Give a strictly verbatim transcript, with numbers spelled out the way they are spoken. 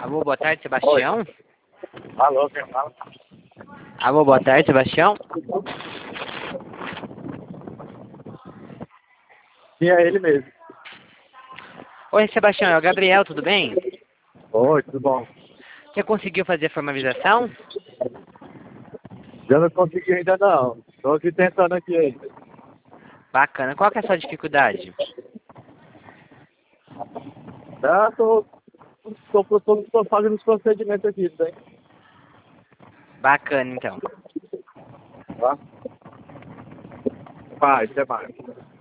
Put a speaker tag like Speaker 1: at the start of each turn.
Speaker 1: Alô, boa tarde, Sebastião.
Speaker 2: Alô, quem fala?
Speaker 1: Alô, boa tarde, Sebastião.
Speaker 2: Sim, é ele mesmo.
Speaker 1: Oi, Sebastião, é o Gabriel, tudo bem?
Speaker 2: Oi, tudo bom?
Speaker 1: Você conseguiu fazer a formalização?
Speaker 2: Já não consegui ainda não. Tô aqui tentando aqui ainda.
Speaker 1: Bacana. Qual que é a sua dificuldade?
Speaker 2: Já tô, tô, tô, tô, tô fazendo os procedimentos aqui, tá?
Speaker 1: Bacana, então.
Speaker 2: Tá? Vai, até mais.